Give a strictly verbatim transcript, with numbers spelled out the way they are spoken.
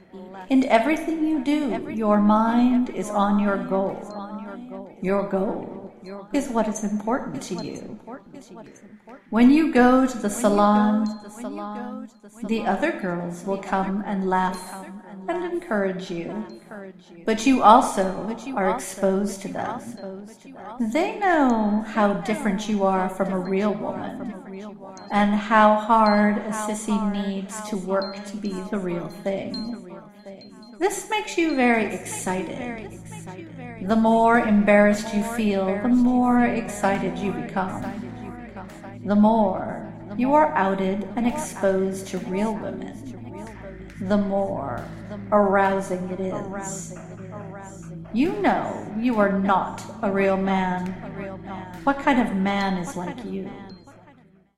In everything you do, your mind is on your goal. Your goal is what is important to you. When you go to the salon, the other girls will come and laugh and encourage you, but you also are exposed to them. They know how different you are from a real woman, and how hard a sissy needs to work to be the real thing. This makes you very excited. The more embarrassed you feel, the more excited you become. The more you are outed and exposed to real women, the more arousing it is. You know you are not a real man. What kind of man is like you?